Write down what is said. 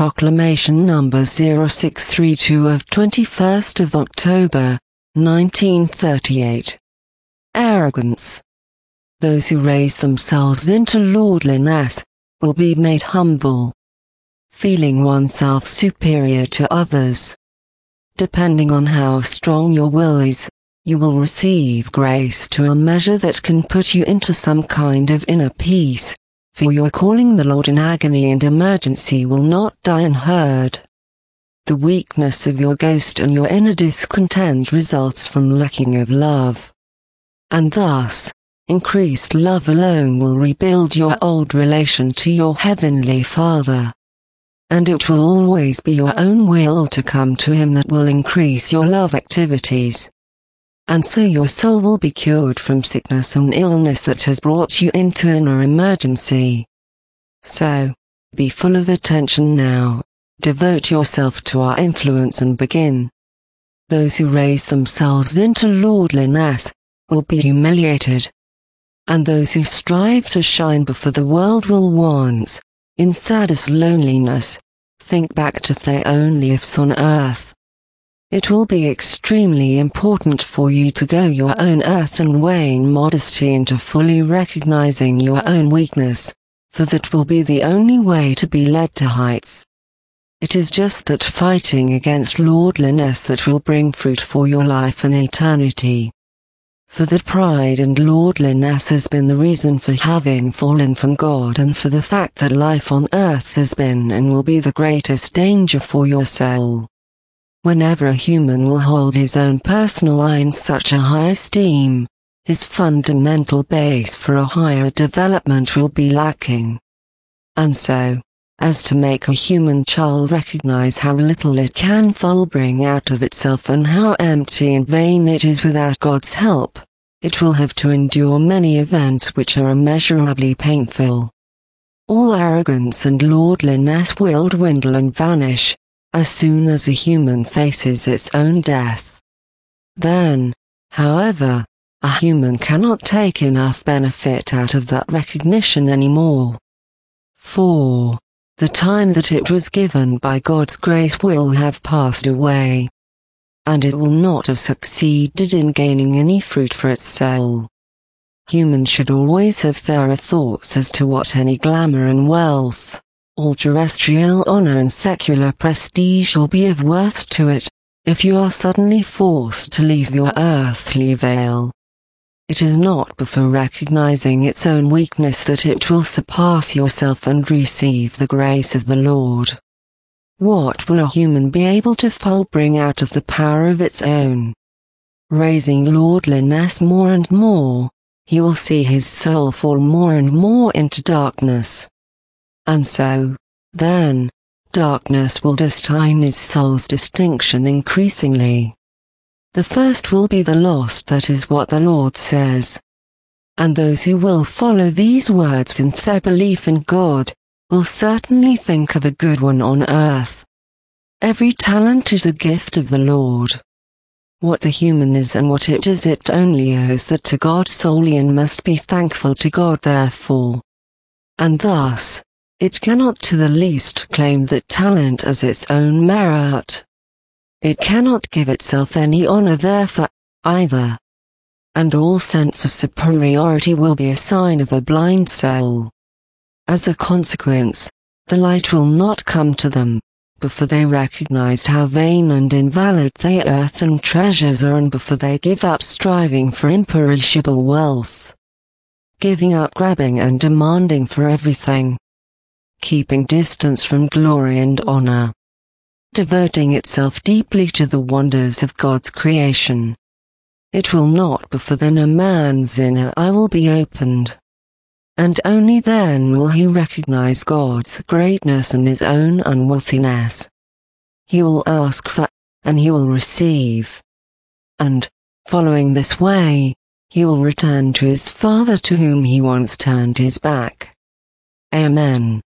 Proclamation number 0632 of 21st of October, 1938. Arrogance. Those who raise themselves into lordliness will be made humble. Feeling oneself superior to others. Depending on how strong your will is, you will receive grace to a measure that can put you into some kind of inner peace, for your calling the Lord in agony and emergency will not die unheard. The weakness of your ghost and your inner discontent results from lacking of love. And thus, increased love alone will rebuild your old relation to your Heavenly Father. And it will always be your own will to come to Him that will increase your love activities. And so your soul will be cured from sickness and illness that has brought you into inner emergency. So, be full of attention now, devote yourself to our influence and begin. Those who raise themselves into lordliness will be humiliated. And those who strive to shine before the world will once, in saddest loneliness, think back to their own lives on earth. It will be extremely important for you to go your own earth and weighing modesty into fully recognizing your own weakness, for that will be the only way to be led to heights. It is just that fighting against lordliness that will bring fruit for your life and eternity. For that pride and lordliness has been the reason for having fallen from God, and for the fact that life on earth has been and will be the greatest danger for your soul. Whenever a human will hold his own personal I in such a high esteem, his fundamental base for a higher development will be lacking. And so, as to make a human child recognize how little it can fully bring out of itself and how empty and vain it is without God's help, it will have to endure many events which are immeasurably painful. All arrogance and lordliness will dwindle and vanish, as soon as a human faces its own death. Then, however, a human cannot take enough benefit out of that recognition anymore. For the time that it was given by God's grace will have passed away, and it will not have succeeded in gaining any fruit for its soul. Humans should always have thorough thoughts as to what any glamour and wealth, all terrestrial honor and secular prestige will be of worth to it, if you are suddenly forced to leave your earthly veil. It is not before recognizing its own weakness that it will surpass yourself and receive the grace of the Lord. What will a human be able to fully bring out of the power of its own? Raising lordliness more and more, he will see his soul fall more and more into darkness. And so, then, darkness will destine his soul's distinction increasingly. The first will be the lost, that is what the Lord says. And those who will follow these words in their belief in God, will certainly think of a good one on earth. Every talent is a gift of the Lord. What the human is and what it is, it only owes that to God solely, and must be thankful to God therefore. And thus, it cannot to the least claim that talent as its own merit. It cannot give itself any honor therefore, either. And all sense of superiority will be a sign of a blind soul. As a consequence, the light will not come to them, before they recognized how vain and invalid their earthen treasures are, and before they give up striving for imperishable wealth. Giving up grabbing and demanding for everything. Keeping distance from glory and honor. Devoting itself deeply to the wonders of God's creation. It will not before then a man's inner eye will be opened. And only then will he recognize God's greatness and his own unworthiness. He will ask for, and he will receive. And, following this way, he will return to his Father to whom he once turned his back. Amen.